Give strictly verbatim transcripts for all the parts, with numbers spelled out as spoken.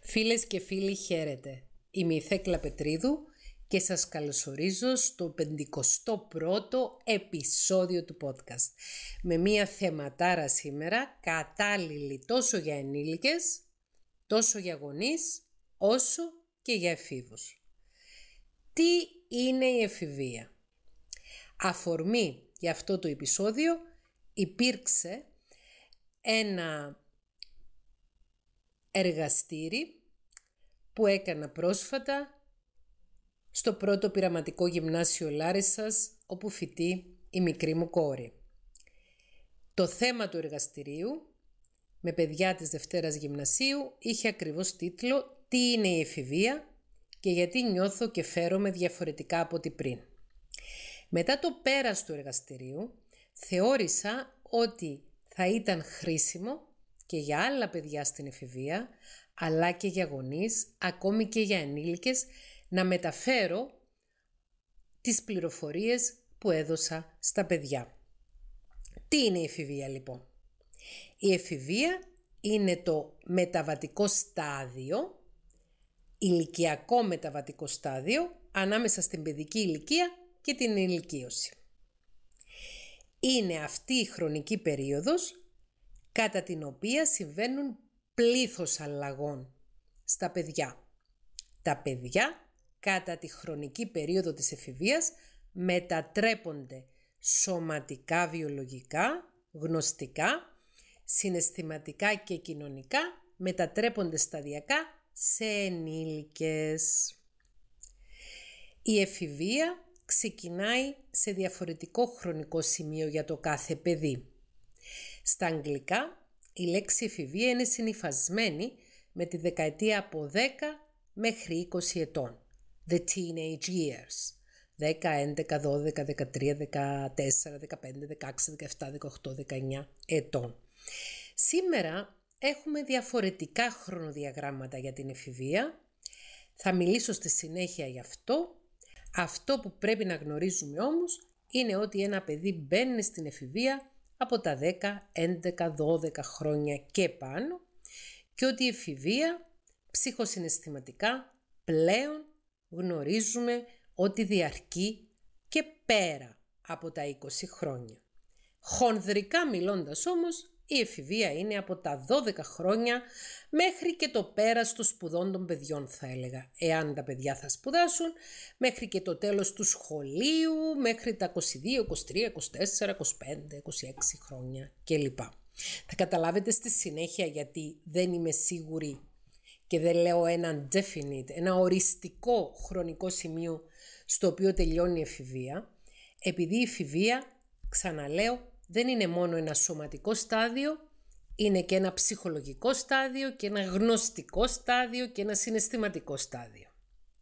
Φίλες και φίλοι, χαίρετε. Είμαι η Θέκλα Πετρίδου και σας καλωσορίζω στο πενηκοστό πρώτο επεισόδιο του podcast. Με μία θεματάρα σήμερα, κατάλληλη τόσο για ενήλικες, τόσο για γονείς, όσο και για εφήβους. Τι είναι η εφηβεία? Αφορμή για αυτό το επεισόδιο υπήρξε ένα εργαστήρι που έκανα πρόσφατα στο πρώτο πειραματικό γυμνάσιο Λάρισσας, όπου φοιτεί η μικρή μου κόρη. Το θέμα του εργαστηρίου με παιδιά της Δευτέρας Γυμνασίου είχε ακριβώς τίτλο «Τι είναι η εφηβεία και γιατί νιώθω και φέρομαι διαφορετικά από ό,τι πριν». Μετά το πέρας του εργαστηρίου θεώρησα ότι θα ήταν χρήσιμο και για άλλα παιδιά στην εφηβεία, αλλά και για γονείς, ακόμη και για ενήλικες, να μεταφέρω τις πληροφορίες που έδωσα στα παιδιά. Τι είναι η εφηβεία λοιπόν? Η εφηβεία είναι το μεταβατικό στάδιο, ηλικιακό μεταβατικό στάδιο, ανάμεσα στην παιδική ηλικία και την ηλικίωση. Είναι αυτή η χρονική περίοδος κατά την οποία συμβαίνουν πλήθος αλλαγών στα παιδιά. Τα παιδιά κατά τη χρονική περίοδο της εφηβείας μετατρέπονται σωματικά, βιολογικά, γνωστικά, συναισθηματικά και κοινωνικά, μετατρέπονται σταδιακά σε ενήλικες. Η εφηβεία ξεκινάει σε διαφορετικό χρονικό σημείο για το κάθε παιδί. Στα αγγλικά η λέξη εφηβεία είναι συνυφασμένη με τη δεκαετία από δέκα μέχρι είκοσι ετών. The teenage years. δέκα, έντεκα, δώδεκα, δεκατρία, δεκατέσσερα, δεκαπέντε, δεκαέξι, δεκαεπτά, δεκαοκτώ, δεκαεννιά ετών. Σήμερα έχουμε διαφορετικά χρονοδιαγράμματα για την εφηβεία. Θα μιλήσω στη συνέχεια γι' αυτό. Αυτό που πρέπει να γνωρίζουμε όμως είναι ότι ένα παιδί μπαίνει στην εφηβεία από τα δέκα, έντεκα, δώδεκα χρόνια και πάνω και ότι η εφηβεία ψυχοσυναισθηματικά πλέον γνωρίζουμε ότι διαρκεί και πέρα από τα είκοσι χρόνια. Χονδρικά μιλώντας όμως, η εφηβεία είναι από τα δώδεκα χρόνια μέχρι και το πέρας των σπουδών των παιδιών, θα έλεγα. Εάν τα παιδιά θα σπουδάσουν, μέχρι και το τέλος του σχολείου, μέχρι τα είκοσι δύο, είκοσι τρία, είκοσι τέσσερα, είκοσι πέντε, είκοσι έξι χρόνια κλπ. Θα καταλάβετε στη συνέχεια γιατί δεν είμαι σίγουρη και δεν λέω ένα definite, ένα οριστικό χρονικό σημείο στο οποίο τελειώνει η εφηβεία, επειδή η εφηβεία, ξαναλέω, δεν είναι μόνο ένα σωματικό στάδιο, είναι και ένα ψυχολογικό στάδιο και ένα γνωστικό στάδιο και ένα συναισθηματικό στάδιο.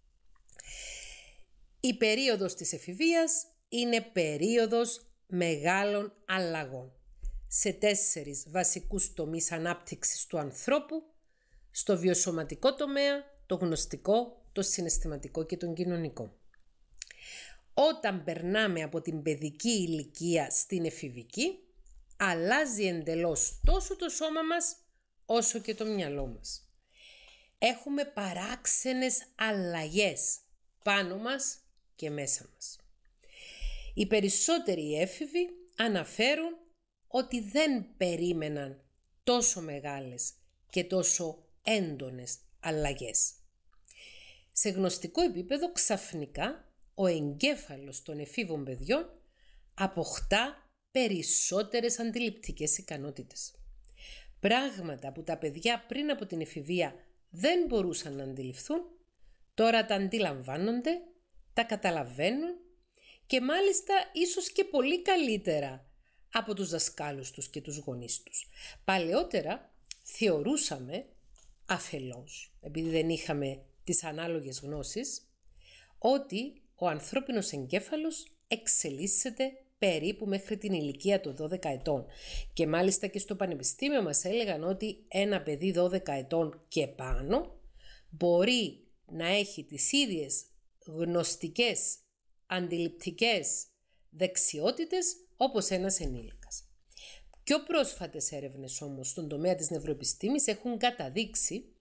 Η περίοδος της εφηβείας είναι περίοδος μεγάλων αλλαγών σε τέσσερις βασικούς τομείς ανάπτυξης του ανθρώπου, στο βιοσωματικό τομέα, το γνωστικό, το συναισθηματικό και τον κοινωνικό. Όταν περνάμε από την παιδική ηλικία στην εφηβική, αλλάζει εντελώς τόσο το σώμα μας όσο και το μυαλό μας. Έχουμε παράξενες αλλαγές πάνω μας και μέσα μας. Οι περισσότεροι έφηβοι αναφέρουν ότι δεν περίμεναν τόσο μεγάλες και τόσο έντονες αλλαγές. Σε γνωστικό επίπεδο ξαφνικά ο εγκέφαλος των εφήβων παιδιών αποκτά περισσότερες αντιληπτικές ικανότητες. Πράγματα που τα παιδιά πριν από την εφηβεία δεν μπορούσαν να αντιληφθούν, τώρα τα αντιλαμβάνονται, τα καταλαβαίνουν και μάλιστα ίσως και πολύ καλύτερα από τους δασκάλους τους και τους γονείς τους. Παλαιότερα θεωρούσαμε αφελώς, επειδή δεν είχαμε τις ανάλογες γνώσεις, ότι ο ανθρώπινος εγκέφαλος εξελίσσεται περίπου μέχρι την ηλικία των δώδεκα ετών. Και μάλιστα και στο πανεπιστήμιο μας έλεγαν ότι ένα παιδί δώδεκα ετών και πάνω μπορεί να έχει τις ίδιες γνωστικές, αντιληπτικές δεξιότητες όπως ένας ενήλικας. Πιο πρόσφατες έρευνες όμως στον τομέα της νευροεπιστήμης έχουν καταδείξει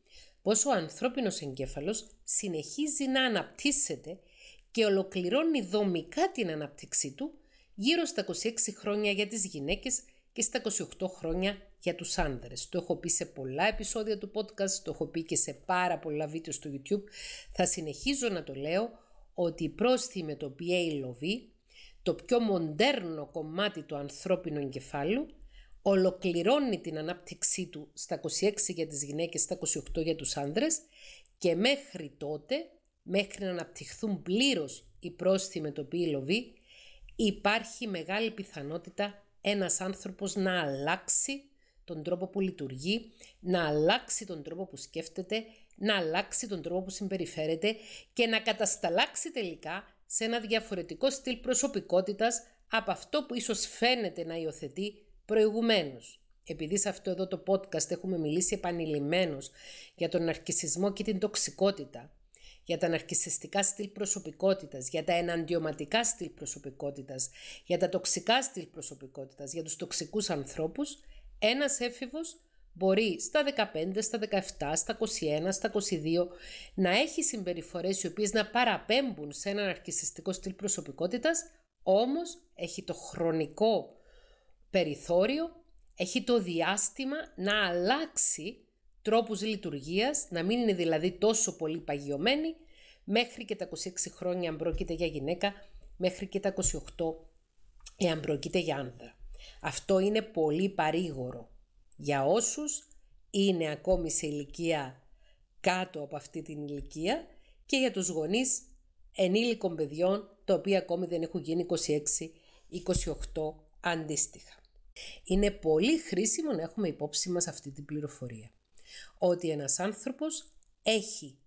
πως ο ανθρώπινος εγκέφαλος συνεχίζει να αναπτύσσεται και ολοκληρώνει δομικά την ανάπτυξή του γύρω στα είκοσι έξι χρόνια για τις γυναίκες και στα είκοσι οκτώ χρόνια για τους άνδρες. Το έχω πει σε πολλά επεισόδια του podcast, το έχω πει και σε πάρα πολλά βίντεο στο YouTube. Θα συνεχίζω να το λέω ότι η πρόσθυμη μετοπή έι ελ ο βι, το πιο μοντέρνο κομμάτι του ανθρώπινου εγκεφάλου, ολοκληρώνει την ανάπτυξή του στα είκοσι έξι για τις γυναίκες, στα είκοσι οκτώ για τους άνδρες και μέχρι τότε, μέχρι να αναπτυχθούν πλήρως οι πρόσθυμοι μετοπή έι ελ ο βι, υπάρχει μεγάλη πιθανότητα ένας άνθρωπος να αλλάξει τον τρόπο που λειτουργεί, να αλλάξει τον τρόπο που σκέφτεται, να αλλάξει τον τρόπο που συμπεριφέρεται και να κατασταλάξει τελικά σε ένα διαφορετικό στυλ προσωπικότητας από αυτό που ίσως φαίνεται να υιοθετεί προηγουμένως. Επειδή σε αυτό εδώ το podcast έχουμε μιλήσει επανειλημμένως για τον ναρκισσισμό και την τοξικότητα, για τα ναρκισσιστικά στυλ προσωπικότητας, για τα εναντιωματικά στυλ προσωπικότητας, για τα τοξικά στυλ προσωπικότητας, για τους τοξικούς ανθρώπους, ένας έφηβος μπορεί στα δεκαπέντε, στα δεκαεπτά, στα είκοσι ένα, στα είκοσι δύο να έχει συμπεριφορές οι οποίες να παραπέμπουν σε ένα ναρκισσιστικό στυλ προσωπικότητας, όμως έχει το χρονικό περιθώριο, έχει το διάστημα να αλλάξει τρόπους λειτουργίας, να μην είναι δηλαδή τόσο πολύ παγιωμένη, μέχρι και τα είκοσι έξι χρόνια αν πρόκειται για γυναίκα, μέχρι και τα είκοσι οκτώ εάν πρόκειται για άνδρα. Αυτό είναι πολύ παρήγορο για όσους είναι ακόμη σε ηλικία κάτω από αυτή την ηλικία και για τους γονείς ενήλικων παιδιών, τα οποία ακόμη δεν έχουν γίνει είκοσι έξι είκοσι οκτώ αντίστοιχα. Είναι πολύ χρήσιμο να έχουμε υπόψη μας αυτή την πληροφορία. Ότι ένας άνθρωπος έχει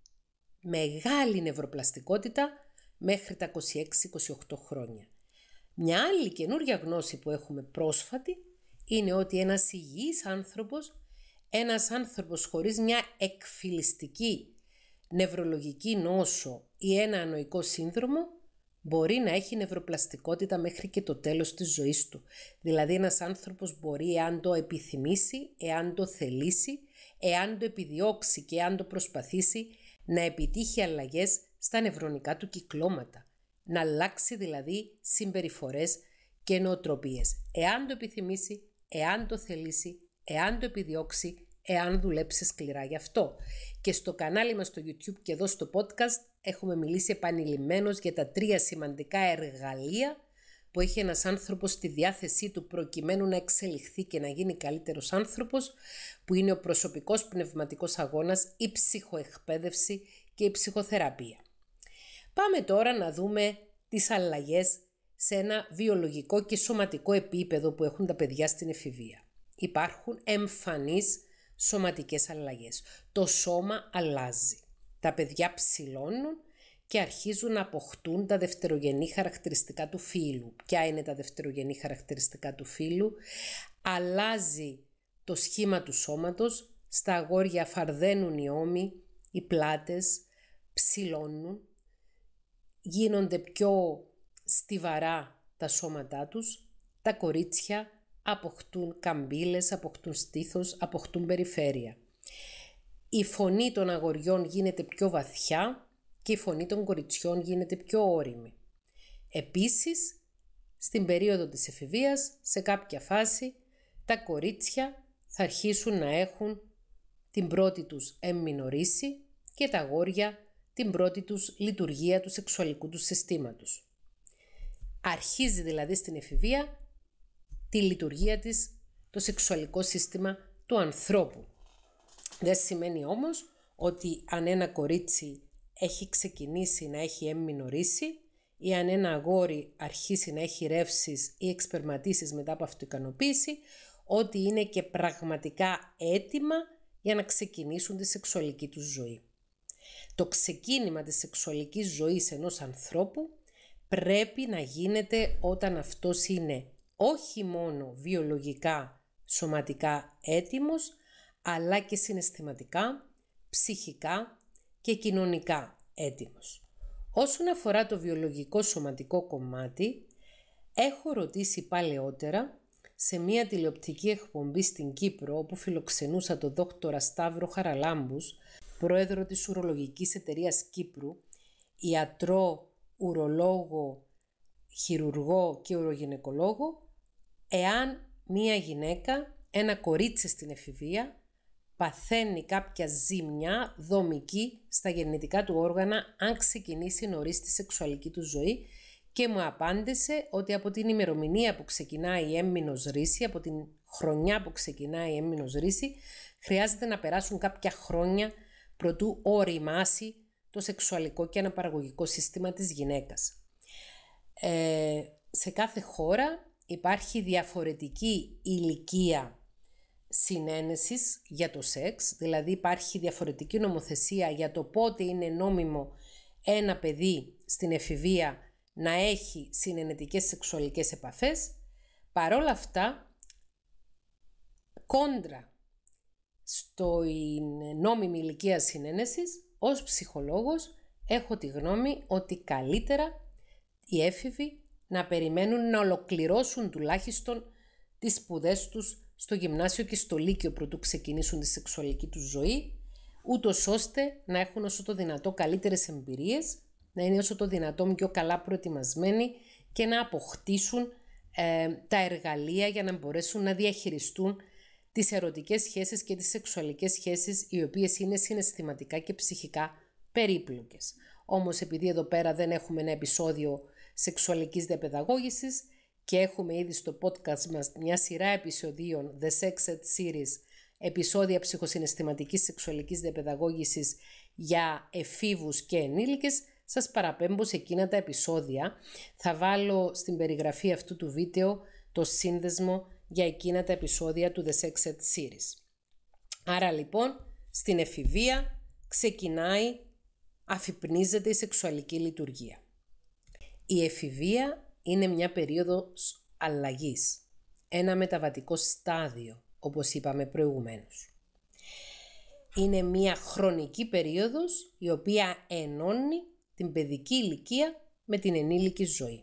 μεγάλη νευροπλαστικότητα μέχρι τα είκοσι έξι είκοσι οκτώ χρόνια. Μια άλλη καινούργια γνώση που έχουμε πρόσφατη είναι ότι ένας υγιής άνθρωπος, ένας άνθρωπος χωρίς μια εκφυλιστική νευρολογική νόσο ή ένα ανοικό σύνδρομο, μπορεί να έχει νευροπλαστικότητα μέχρι και το τέλος της ζωής του. Δηλαδή ένας άνθρωπος μπορεί, εάν το επιθυμήσει, εάν το θελήσει, εάν το επιδιώξει και εάν το προσπαθήσει, να επιτύχει αλλαγές στα νευρονικά του κυκλώματα. Να αλλάξει δηλαδή συμπεριφορές και νοοτροπίες. Εάν το επιθυμήσει, εάν το θελήσει, εάν το επιδιώξει, εάν δουλέψει σκληρά γι' αυτό. Και στο κανάλι μας στο YouTube και εδώ στο podcast έχουμε μιλήσει επανειλημμένως για τα τρία σημαντικά εργαλεία που έχει ένας άνθρωπος στη διάθεσή του προκειμένου να εξελιχθεί και να γίνει καλύτερος άνθρωπος, που είναι ο προσωπικός πνευματικός αγώνας, η ψυχοεκπαίδευση και η ψυχοθεραπεία. Πάμε τώρα να δούμε τις αλλαγές σε ένα βιολογικό και σωματικό επίπεδο που έχουν τα παιδιά στην εφηβεία. Υπάρχουν εμφανείς σωματικές αλλαγές. Το σώμα αλλάζει. Τα παιδιά ψηλώνουν και αρχίζουν να αποκτούν τα δευτερογενή χαρακτηριστικά του φύλου. Ποια είναι τα δευτερογενή χαρακτηριστικά του φύλου? Αλλάζει το σχήμα του σώματος. Στα αγόρια φαρδένουν οι ώμοι, οι πλάτες, ψηλώνουν, γίνονται πιο στιβαρά τα σώματά τους. Τα κορίτσια αποκτούν καμπύλες, αποκτούν στήθος, αποκτούν περιφέρεια. Η φωνή των αγοριών γίνεται πιο βαθιά και η φωνή των κοριτσιών γίνεται πιο ώριμη. Επίσης, στην περίοδο της εφηβείας, σε κάποια φάση, τα κορίτσια θα αρχίσουν να έχουν την πρώτη τους εμμηνορύση και τα αγόρια την πρώτη τους λειτουργία του σεξουαλικού του συστήματος. Αρχίζει δηλαδή στην εφηβεία τη λειτουργία της το σεξουαλικό σύστημα του ανθρώπου. Δεν σημαίνει όμως ότι αν ένα κορίτσι έχει ξεκινήσει να έχει εμμηνορύσει ή αν ένα αγόρι αρχίσει να έχει ρεύσεις ή εξπερματίσεις μετά από αυτοικανοποίηση, ότι είναι και πραγματικά έτοιμα για να ξεκινήσουν τη σεξουαλική τους ζωή. Το ξεκίνημα της σεξουαλικής ζωής ενός ανθρώπου πρέπει να γίνεται όταν αυτός είναι όχι μόνο βιολογικά, σωματικά έτοιμος, αλλά και συναισθηματικά, ψυχικά και κοινωνικά έτοιμος. Όσον αφορά το βιολογικό σωματικό κομμάτι, έχω ρωτήσει παλαιότερα σε μια τηλεοπτική εκπομπή στην Κύπρο, όπου φιλοξενούσα τον δόκτορα Σταύρο Χαραλάμπους, πρόεδρο της Ουρολογικής Εταιρείας Κύπρου, ιατρό, ουρολόγο, χειρουργό και ουρογυναικολόγο, εάν μία γυναίκα, ένα κορίτσι στην εφηβεία, παθαίνει κάποια ζήμια δομική στα γεννητικά του όργανα αν ξεκινήσει νωρίς τη σεξουαλική του ζωή, και μου απάντησε ότι από την ημερομηνία που ξεκινάει η έμμηνος ρίση, από την χρονιά που ξεκινάει η έμμηνος ρίση, χρειάζεται να περάσουν κάποια χρόνια προτού οριμάσει το σεξουαλικό και αναπαραγωγικό σύστημα της γυναίκας. Ε, σε κάθε χώρα υπάρχει διαφορετική ηλικία συνένεσης για το σεξ, δηλαδή υπάρχει διαφορετική νομοθεσία για το πότε είναι νόμιμο ένα παιδί στην εφηβεία να έχει συνενετικές σεξουαλικές επαφές. Παρόλα αυτά, κόντρα στο νόμιμη ηλικία συνένεσης, ως ψυχολόγος έχω τη γνώμη ότι καλύτερα οι έφηβοι να περιμένουν να ολοκληρώσουν τουλάχιστον τις σπουδές τους στο γυμνάσιο και στο λύκειο προτού ξεκινήσουν τη σεξουαλική τους ζωή, ούτως ώστε να έχουν όσο το δυνατό καλύτερες εμπειρίες, να είναι όσο το δυνατόν πιο καλά προετοιμασμένοι και να αποκτήσουν ε, τα εργαλεία για να μπορέσουν να διαχειριστούν τις ερωτικές σχέσεις και τις σεξουαλικές σχέσεις, οι οποίες είναι συναισθηματικά και ψυχικά περίπλοκες. Όμως επειδή εδώ πέρα δεν έχουμε ένα επεισόδιο σεξουαλικής διαπαιδαγώγησης και έχουμε ήδη στο podcast μας μια σειρά επεισοδίων The Sex Ed Series, επεισόδια ψυχοσυναισθηματικής σεξουαλικής διαπαιδαγώγησης για εφήβους και ενήλικες, σας παραπέμπω σε εκείνα τα επεισόδια. Θα βάλω στην περιγραφή αυτού του βίντεο το σύνδεσμο για εκείνα τα επεισόδια του The Sex Ed Series. Άρα λοιπόν, στην εφηβεία ξεκινάει, αφυπνίζεται η σεξουαλική λειτουργία. Η εφηβεία είναι μια περίοδος αλλαγής, ένα μεταβατικό στάδιο, όπως είπαμε προηγουμένως. Είναι μια χρονική περίοδος η οποία ενώνει την παιδική ηλικία με την ενήλικη ζωή.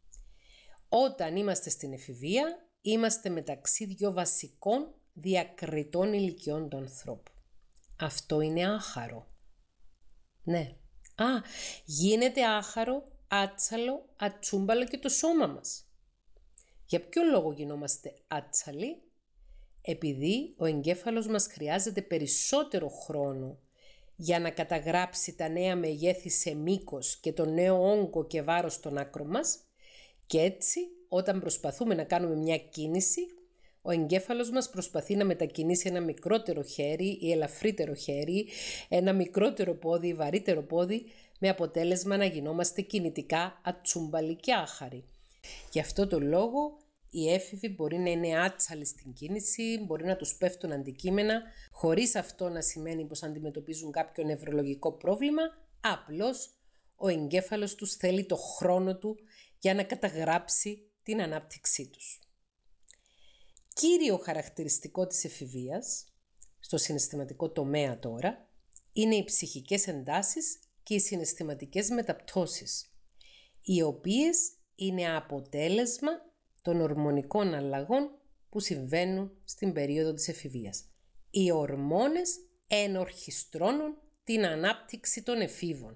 Όταν είμαστε στην εφηβεία, είμαστε μεταξύ δύο βασικών διακριτών ηλικιών του ανθρώπου. Αυτό είναι άχαρο. Ναι. Α, γίνεται άχαρο, άτσαλο, ατσούμπαλο και το σώμα μας. Για ποιο λόγο γινόμαστε άτσαλοι? Επειδή ο εγκέφαλος μας χρειάζεται περισσότερο χρόνο για να καταγράψει τα νέα μεγέθη σε μήκος και το νέο όγκο και βάρος στον άκρο μας, και έτσι όταν προσπαθούμε να κάνουμε μια κίνηση, ο εγκέφαλος μας προσπαθεί να μετακινήσει ένα μικρότερο χέρι ή ελαφρύτερο χέρι, ένα μικρότερο πόδι ή βαρύτερο πόδι, με αποτέλεσμα να γινόμαστε κινητικά ατσούμπαλοι και άχαροι. Γι' αυτό το λόγο οι έφηβοι μπορεί να είναι άτσαλοι στην κίνηση, μπορεί να τους πέφτουν αντικείμενα, χωρίς αυτό να σημαίνει πως αντιμετωπίζουν κάποιο νευρολογικό πρόβλημα, απλώς ο εγκέφαλος τους θέλει το χρόνο του για να καταγράψει την ανάπτυξή τους. Κύριο χαρακτηριστικό της εφηβείας, στο συναισθηματικό τομέα τώρα, είναι οι ψυχικές εντάσεις και οι συναισθηματικές μεταπτώσεις, οι οποίες είναι αποτέλεσμα των ορμονικών αλλαγών που συμβαίνουν στην περίοδο της εφηβείας. Οι ορμόνες ενορχιστρώνουν την ανάπτυξη των εφήβων.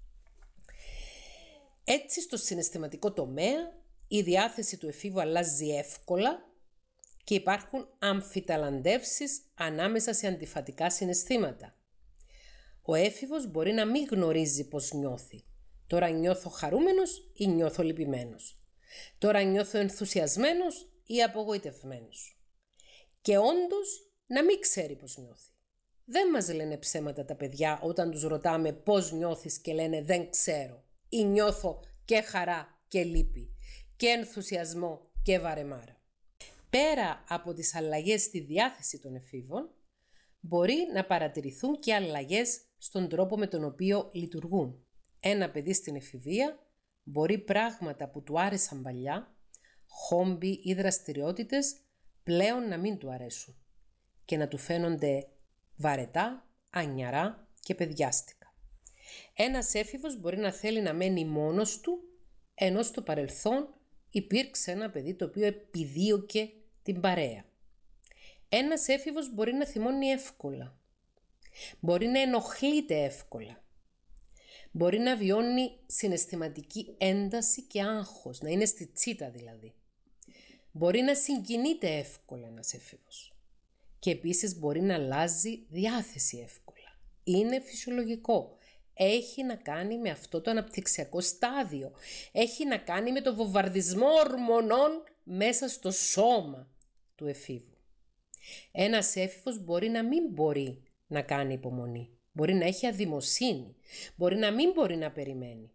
Έτσι, στο συναισθηματικό τομέα, η διάθεση του εφήβου αλλάζει εύκολα και υπάρχουν αμφιταλαντεύσεις ανάμεσα σε αντιφατικά συναισθήματα. Ο έφηβος μπορεί να μην γνωρίζει πώς νιώθει. Τώρα νιώθω χαρούμενος ή νιώθω λυπημένος. Τώρα νιώθω ενθουσιασμένος ή απογοητευμένος. Και όντως να μην ξέρει πώς νιώθει. Δεν μας λένε ψέματα τα παιδιά όταν τους ρωτάμε πώς νιώθεις και λένε δεν ξέρω. Ή νιώθω και χαρά και λύπη και ενθουσιασμό και βαρεμάρα. Πέρα από τις αλλαγές στη διάθεση των εφήβων, μπορεί να παρατηρηθούν και αλλαγές στον τρόπο με τον οποίο λειτουργούν. Ένα παιδί στην εφηβεία μπορεί πράγματα που του άρεσαν παλιά, χόμπι ή δραστηριότητες, πλέον να μην του αρέσουν και να του φαίνονται βαρετά, ανιαρά και παιδιάστικα. Ένας έφηβος μπορεί να θέλει να μένει μόνος του, ενώ στο παρελθόν υπήρξε ένα παιδί το οποίο επιδίωκε την παρέα. Ένας έφηβος μπορεί να θυμώνει εύκολα, Μπορεί να ενοχλείται εύκολα. Μπορεί να βιώνει συναισθηματική ένταση και άγχος, να είναι στη τσίτα δηλαδή. Μπορεί να συγκινείται εύκολα ένας έφηβος. Και επίσης μπορεί να αλλάζει διάθεση εύκολα. Είναι φυσιολογικό. Έχει να κάνει με αυτό το αναπτυξιακό στάδιο. Έχει να κάνει με το βομβαρδισμό ορμονών μέσα στο σώμα του εφήβου. Ένας έφηβος μπορεί να μην μπορεί να κάνει υπομονή. Μπορεί να έχει αδημοσύνη. Μπορεί να μην μπορεί να περιμένει.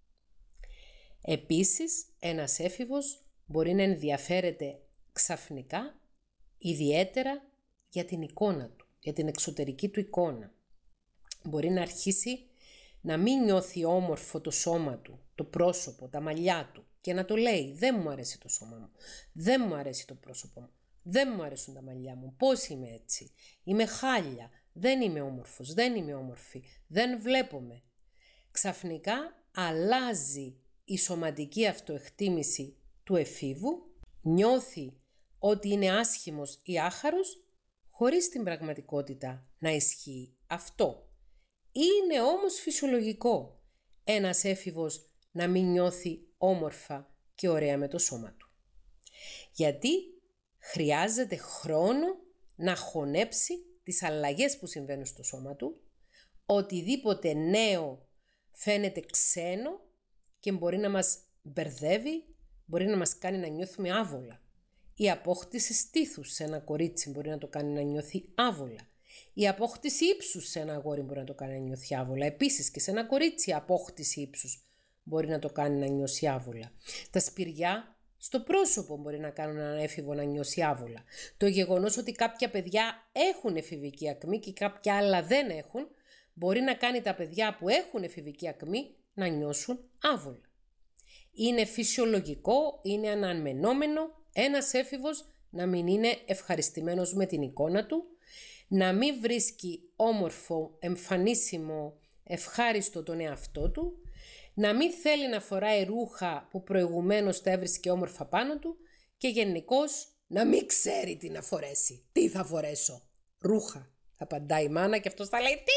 Επίσης, ένας έφηβος μπορεί να ενδιαφέρεται ξαφνικά, ιδιαίτερα για την εικόνα του, για την εξωτερική του εικόνα. Μπορεί να αρχίσει να μην νιώθει όμορφο το σώμα του, το πρόσωπο, τα μαλλιά του και να το λέει «Δεν μου αρέσει το σώμα μου, δεν μου αρέσει το πρόσωπο μου, δεν μου αρέσουν τα μαλλιά μου, πώς είμαι έτσι, είμαι χάλια, δεν είμαι όμορφος, δεν είμαι όμορφη, δεν βλέπομαι». Ξαφνικά αλλάζει η σωματική αυτοεκτίμηση του εφήβου, νιώθει ότι είναι άσχημος ή άχαρος, χωρίς την πραγματικότητα να ισχύει αυτό. Είναι όμως φυσιολογικό ένας έφηβος να μην νιώθει όμορφα και ωραία με το σώμα του. Γιατί χρειάζεται χρόνο να χωνέψει τις αλλαγές που συμβαίνουν στο σώμα του, οτιδήποτε νέο φαίνεται ξένο και μπορεί να μας μπερδεύει, μπορεί να μας κάνει να νιώθουμε άβολα. Η απόκτηση στήθους σε ένα κορίτσι μπορεί να το κάνει να νιώθει άβολα. Η απόκτηση ύψους σε ένα αγόρι μπορεί να το κάνει να νιώθει άβολα. Επίσης και σε ένα κορίτσι η απόκτηση ύψους μπορεί να το κάνει να νιώσει άβολα. Τα σπηριά στο πρόσωπο μπορεί να κάνουν έναν έφηβο να νιώσει άβολα. Το γεγονός ότι κάποια παιδιά έχουν εφηβική ακμή και κάποια άλλα δεν έχουν, μπορεί να κάνει τα παιδιά που έχουν εφηβική ακμή να νιώσουν άβολα. Είναι φυσιολογικό, είναι αναμενόμενο ένας έφηβος να μην είναι ευχαριστημένος με την εικόνα του, να μην βρίσκει όμορφο, εμφανίσιμο, ευχάριστο τον εαυτό του, να μην θέλει να φοράει ρούχα που προηγουμένως τα έβρισκε όμορφα πάνω του και γενικώς να μην ξέρει τι να φορέσει. Τι θα φορέσω? Ρούχα. Θα απαντάει η μάνα και αυτός θα λέει τι.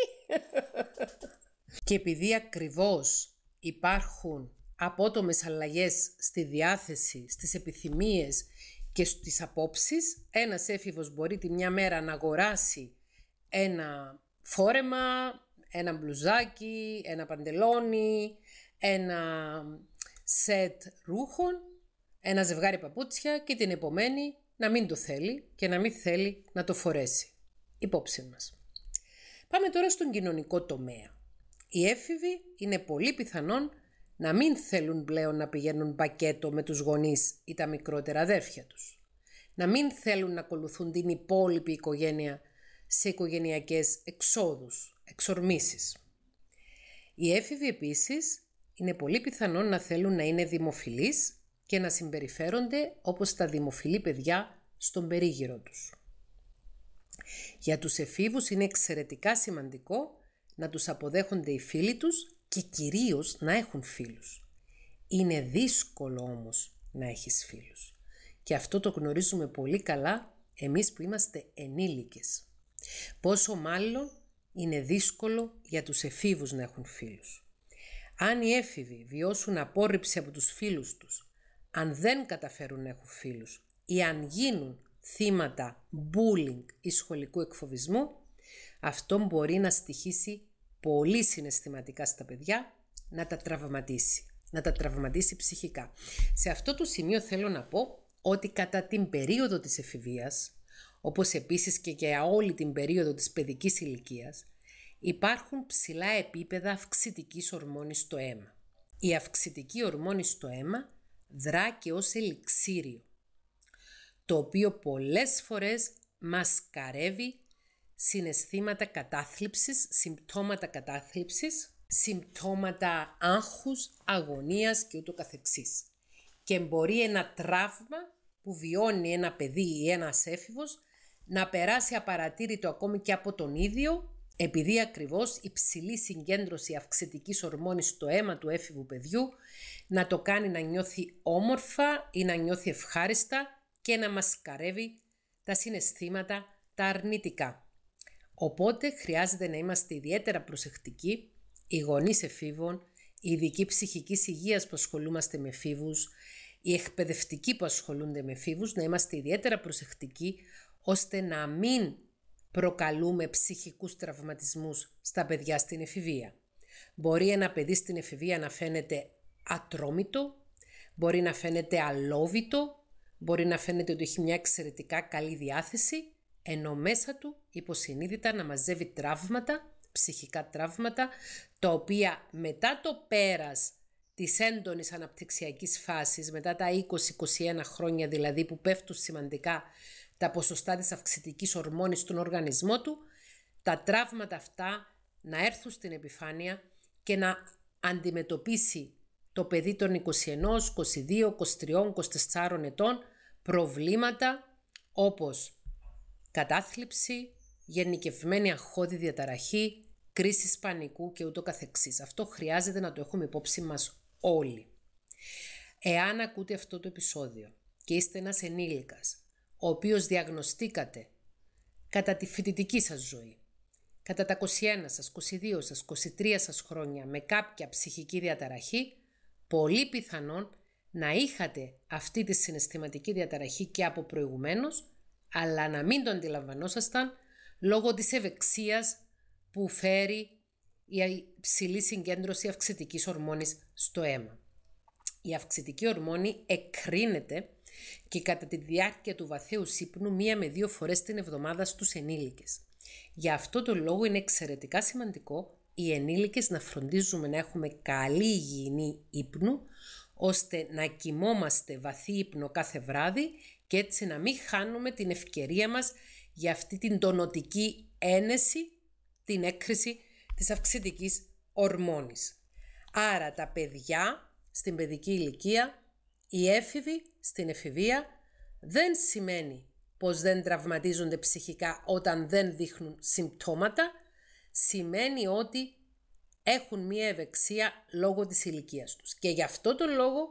Και επειδή ακριβώς υπάρχουν απότομες αλλαγές στη διάθεση, στις επιθυμίες και στις απόψεις, ένας έφηβος μπορεί τη μια μέρα να αγοράσει ένα φόρεμα, ένα μπλουζάκι, ένα παντελόνι, ένα σετ ρούχων, ένα ζευγάρι παπούτσια και την επομένη να μην το θέλει και να μην θέλει να το φορέσει. Υπόψη μας. Πάμε τώρα στον κοινωνικό τομέα. Οι έφηβοι είναι πολύ πιθανόν να μην θέλουν πλέον να πηγαίνουν πακέτο με τους γονείς ή τα μικρότερα αδέρφια τους. Να μην θέλουν να ακολουθούν την υπόλοιπη οικογένεια σε οικογενειακές εξόδους, εξορμήσεις. Οι έφηβοι επίσης είναι πολύ πιθανόν να θέλουν να είναι δημοφιλείς και να συμπεριφέρονται όπως τα δημοφιλή παιδιά στον περίγυρο τους. Για τους εφήβους είναι εξαιρετικά σημαντικό να τους αποδέχονται οι φίλοι τους και κυρίως να έχουν φίλους. Είναι δύσκολο όμως να έχεις φίλους. Και αυτό το γνωρίζουμε πολύ καλά εμείς που είμαστε ενήλικες. Πόσο μάλλον είναι δύσκολο για τους εφήβους να έχουν φίλους. Αν οι έφηβοι βιώσουν απόρριψη από τους φίλους τους, αν δεν καταφέρουν να έχουν φίλους ή αν γίνουν θύματα bullying ή σχολικού εκφοβισμού, αυτό μπορεί να στοιχήσει πολύ συναισθηματικά στα παιδιά, να τα τραυματίσει, να τα τραυματίσει ψυχικά. Σε αυτό το σημείο θέλω να πω ότι κατά την περίοδο της εφηβείας, όπως επίσης και για όλη την περίοδο της παιδικής ηλικίας, υπάρχουν ψηλά επίπεδα αυξητικής ορμόνης στο αίμα. Η αυξητική ορμόνη στο αίμα δρά και ως ελιξίριο, το οποίο πολλές φορές μασκαρεύει συναισθήματα κατάθλιψης, συμπτώματα κατάθλιψης, συμπτώματα άγχους, αγωνίας και ούτω καθεξής. Και μπορεί ένα τραύμα που βιώνει ένα παιδί ή ένας έφηβος να περάσει απαρατήρητο ακόμη και από τον ίδιο, επειδή ακριβώς η ψηλή συγκέντρωση αυξητικής ορμόνης στο αίμα του έφηβου παιδιού να το κάνει να νιώθει όμορφα ή να νιώθει ευχάριστα και να μασκαρεύει τα συναισθήματα τα αρνητικά. Οπότε χρειάζεται να είμαστε ιδιαίτερα προσεκτικοί, οι γονείς εφήβων, οι ειδικοί ψυχικής υγείας που ασχολούμαστε με εφήβους, οι εκπαιδευτικοί που ασχολούνται με εφήβους, να είμαστε ιδιαίτερα προσεκτικοί ώστε να μην προκαλούμε ψυχικούς τραυματισμούς στα παιδιά στην εφηβεία. Μπορεί ένα παιδί στην εφηβεία να φαίνεται ατρόμητο, μπορεί να φαίνεται αλόβητο, μπορεί να φαίνεται ότι έχει μια εξαιρετικά καλή διάθεση, ενώ μέσα του υποσυνείδητα να μαζεύει τραύματα, ψυχικά τραύματα, τα οποία μετά το πέρας της έντονης αναπτυξιακής φάσης, μετά τα είκοσι με είκοσι ένα χρόνια δηλαδή που πέφτουν σημαντικά τα ποσοστά της αυξητικής ορμόνης στον οργανισμό του, τα τραύματα αυτά να έρθουν στην επιφάνεια και να αντιμετωπίσει το παιδί των είκοσι ένα, είκοσι δύο, είκοσι τρία, είκοσι τέσσερα ετών προβλήματα όπως κατάθλιψη, γενικευμένη αγχώδη διαταραχή, κρίσεις πανικού και ούτω καθεξής. Αυτό χρειάζεται να το έχουμε υπόψη μας όλοι. Εάν ακούτε αυτό το επεισόδιο και είστε ένας ενήλικας, ο οποίος διαγνωστήκατε κατά τη φοιτητική σας ζωή, κατά τα είκοσι ένα σας, είκοσι δύο σας, είκοσι τρία σας χρόνια με κάποια ψυχική διαταραχή, πολύ πιθανόν να είχατε αυτή τη συναισθηματική διαταραχή και από προηγουμένως, αλλά να μην το αντιλαμβανόσασταν λόγω της ευεξίας που φέρει η υψηλή συγκέντρωση αυξητικής ορμόνης στο αίμα. Η αυξητική ορμόνη εκρίνεται και κατά τη διάρκεια του βαθαίου ύπνου μία με δύο φορές την εβδομάδα στους ενήλικες. Για αυτό το λόγο είναι εξαιρετικά σημαντικό οι ενήλικες να φροντίζουμε να έχουμε καλή υγιεινή ύπνου, ώστε να κοιμόμαστε βαθύ ύπνο κάθε βράδυ και έτσι να μην χάνουμε την ευκαιρία μας για αυτή την τονωτική ένεση, την έκρηση της αυξητικής ορμόνης. Άρα τα παιδιά στην παιδική ηλικία, οι έφηβοι στην εφηβεία, δεν σημαίνει πως δεν τραυματίζονται ψυχικά όταν δεν δείχνουν συμπτώματα, σημαίνει ότι έχουν μία ευεξία λόγω της ηλικίας τους. Και γι' αυτό τον λόγο,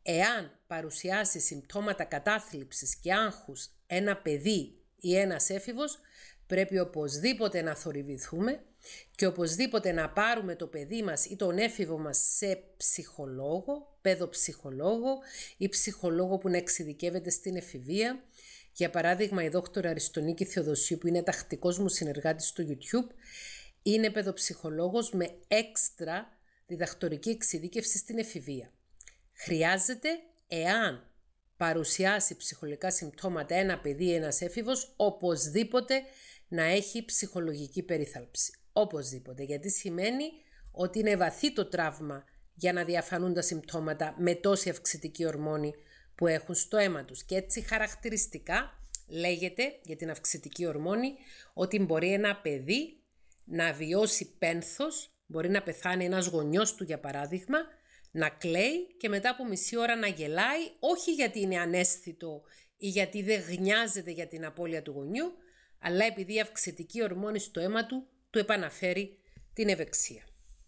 εάν παρουσιάσει συμπτώματα κατάθλιψης και άγχους ένα παιδί ή ένας έφηβος, πρέπει οπωσδήποτε να θορυβηθούμε και οπωσδήποτε να πάρουμε το παιδί μας ή τον έφηβο μας σε ψυχολόγο, παιδοψυχολόγο ή ψυχολόγο που να εξειδικεύεται στην εφηβεία. Για παράδειγμα, η δόκτωρα Αριστονίκη Θεοδοσίου, που είναι τακτικός μου συνεργάτης στο YouTube, είναι παιδοψυχολόγος με έξτρα διδακτορική εξειδίκευση στην εφηβεία. Χρειάζεται, εάν παρουσιάσει ψυχολογικά συμπτώματα ένα παιδί ή ένας έφηβος, οπωσδήποτε να έχει ψυχολογική περίθαλψη. Οπωσδήποτε, γιατί σημαίνει ότι είναι βαθύ το τραύμα για να διαφανούν τα συμπτώματα με τόση αυξητική ορμόνη που έχουν στο αίμα τους. Και έτσι χαρακτηριστικά λέγεται για την αυξητική ορμόνη ότι μπορεί ένα παιδί να βιώσει πένθος, μπορεί να πεθάνει ένας γονιός του για παράδειγμα, να κλαίει και μετά από μισή ώρα να γελάει, όχι γιατί είναι αναίσθητο ή γιατί δεν γνιάζεται για την απώλεια του γονιού, αλλά επειδή η αυξητική ορμόνη στο αίμα του του επαναφέρει την ευεξία.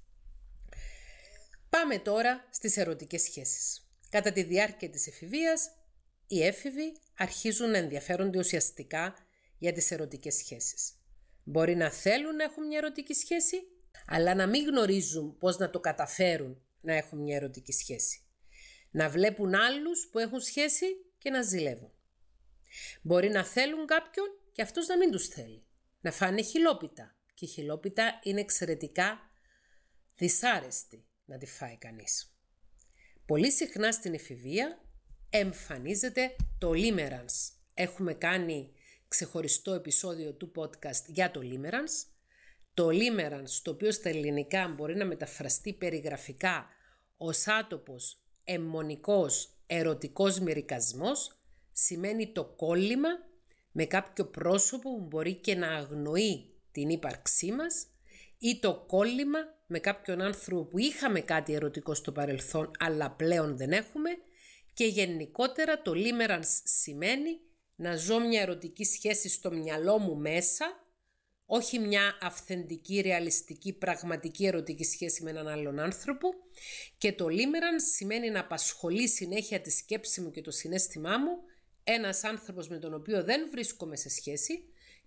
Πάμε τώρα στις ερωτικές σχέσεις. Κατά τη διάρκεια της εφηβείας, οι έφηβοι αρχίζουν να ενδιαφέρονται ουσιαστικά για τις ερωτικές σχέσεις. Μπορεί να θέλουν να έχουν μια ερωτική σχέση, αλλά να μην γνωρίζουν πώς να το καταφέρουν να έχουν μια ερωτική σχέση. Να βλέπουν άλλους που έχουν σχέση και να ζηλεύουν. Μπορεί να θέλουν κάποιον και αυτός να μην τους θέλει. Να φάνε χιλόπιτα. Και η χιλόπιτα είναι εξαιρετικά δυσάρεστη να τη φάει κανείς. Πολύ συχνά στην εφηβεία εμφανίζεται το limerence. Έχουμε κάνει ξεχωριστό επεισόδιο του podcast για το limerence. Το limerence, το οποίο στα ελληνικά μπορεί να μεταφραστεί περιγραφικά ως άτοπος, αιμονικός, ερωτικός μερικασμός, σημαίνει το κόλλημα με κάποιο πρόσωπο που μπορεί και να αγνοεί την ύπαρξή μας ή το κόλλημα με κάποιον άνθρωπο που είχαμε κάτι ερωτικό στο παρελθόν αλλά πλέον δεν έχουμε, και γενικότερα το limerence σημαίνει να ζω μια ερωτική σχέση στο μυαλό μου μέσα, όχι μια αυθεντική, ρεαλιστική, πραγματική ερωτική σχέση με έναν άλλον άνθρωπο, και το limerence σημαίνει να απασχολεί συνέχεια τη σκέψη μου και το συναίσθημά μου ένας άνθρωπος με τον οποίο δεν βρίσκομαι σε σχέση